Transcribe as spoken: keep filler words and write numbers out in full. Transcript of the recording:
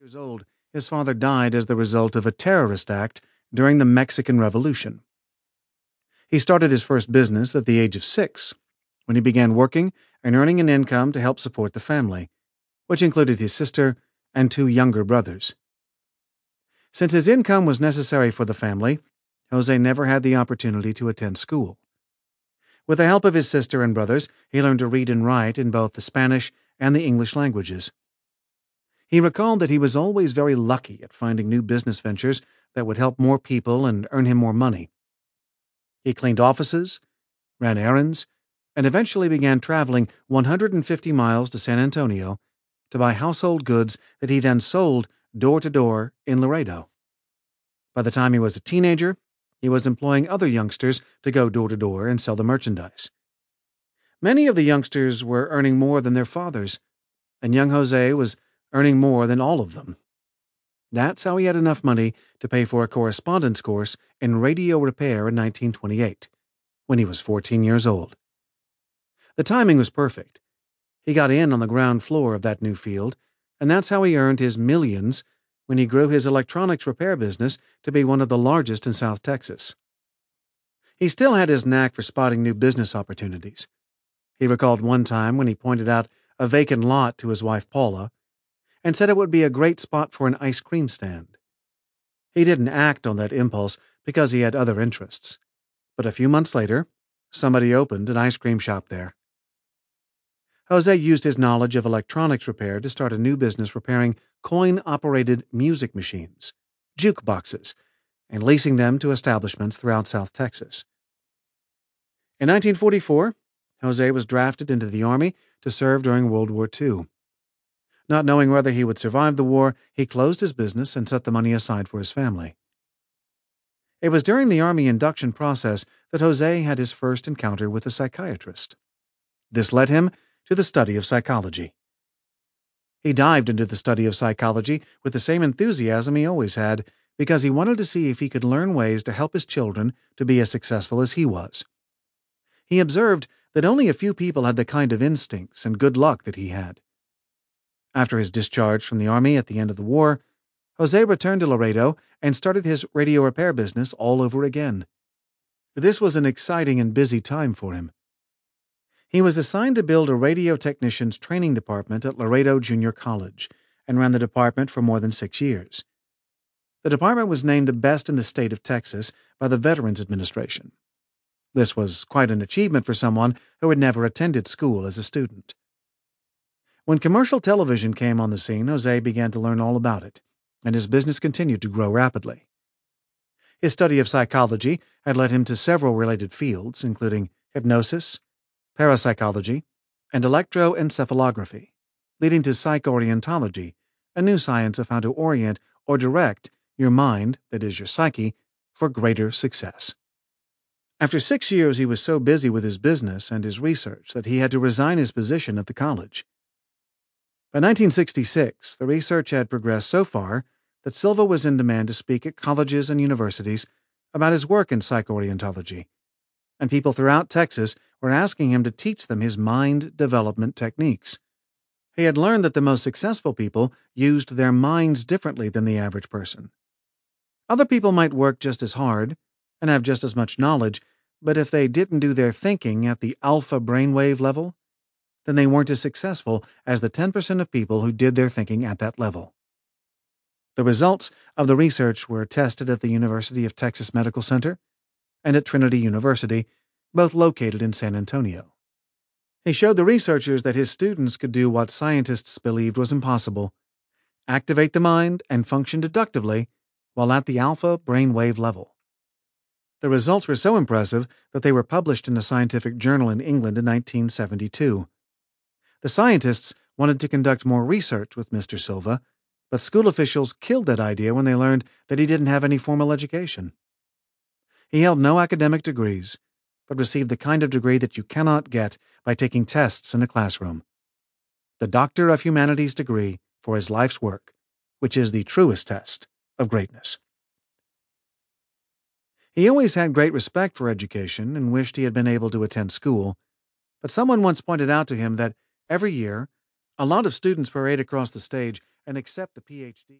Years old, his father died as the result of a terrorist act during the Mexican Revolution. He started his first business at the age of six, when he began working and earning an income to help support the family, which included his sister and two younger brothers. Since his income was necessary for the family, Jose never had the opportunity to attend school. With the help of his sister and brothers, he learned to read and write in both the Spanish and the English languages. He recalled that he was always very lucky at finding new business ventures that would help more people and earn him more money. He cleaned offices, ran errands, and eventually began traveling one hundred fifty miles to San Antonio to buy household goods that he then sold door to door in Laredo. By the time he was a teenager, he was employing other youngsters to go door to door and sell the merchandise. Many of the youngsters were earning more than their fathers, and young Jose was earning more than all of them. That's how he had enough money to pay for a correspondence course in radio repair in nineteen twenty-eight, when he was fourteen years old. The timing was perfect. He got in on the ground floor of that new field, and that's how he earned his millions when he grew his electronics repair business to be one of the largest in South Texas. He still had his knack for spotting new business opportunities. He recalled one time when he pointed out a vacant lot to his wife Paula and said it would be a great spot for an ice cream stand. He didn't act on that impulse because he had other interests, but a few months later, somebody opened an ice cream shop there. Jose used his knowledge of electronics repair to start a new business repairing coin-operated music machines, jukeboxes, and leasing them to establishments throughout South Texas. In nineteen forty-four, Jose was drafted into the Army to serve during World War Two. Not knowing whether he would survive the war, he closed his business and set the money aside for his family. It was during the Army induction process that Jose had his first encounter with a psychiatrist. This led him to the study of psychology. He dived into the study of psychology with the same enthusiasm he always had, because he wanted to see if he could learn ways to help his children to be as successful as he was. He observed that only a few people had the kind of instincts and good luck that he had. After his discharge from the Army at the end of the war, Jose returned to Laredo and started his radio repair business all over again. This was an exciting and busy time for him. He was assigned to build a radio technician's training department at Laredo Junior College and ran the department for more than six years. The department was named the best in the state of Texas by the Veterans Administration. This was quite an achievement for someone who had never attended school as a student. When commercial television came on the scene, Jose began to learn all about it, and his business continued to grow rapidly. His study of psychology had led him to several related fields, including hypnosis, parapsychology, and electroencephalography, leading to psychoorientology, a new science of how to orient or direct your mind, that is, your psyche, for greater success. After six years, he was so busy with his business and his research that he had to resign his position at the college. By nineteen sixty-six, the research had progressed so far that Silva was in demand to speak at colleges and universities about his work in psychoorientology, and people throughout Texas were asking him to teach them his mind development techniques. He had learned that the most successful people used their minds differently than the average person. Other people might work just as hard and have just as much knowledge, but if they didn't do their thinking at the alpha brainwave level, then they weren't as successful as the ten percent of people who did their thinking at that level. The results of the research were tested at the University of Texas Medical Center and at Trinity University, both located in San Antonio. He showed the researchers that his students could do what scientists believed was impossible: activate the mind and function deductively while at the alpha brainwave level. The results were so impressive that they were published in a scientific journal in England in nineteen seventy-two. The scientists wanted to conduct more research with Mister Silva, but school officials killed that idea when they learned that he didn't have any formal education. He held no academic degrees, but received the kind of degree that you cannot get by taking tests in a classroom: the Doctor of Humanities degree for his life's work, which is the truest test of greatness. He always had great respect for education and wished he had been able to attend school, but someone once pointed out to him that every year, a lot of students parade across the stage and accept the PhD.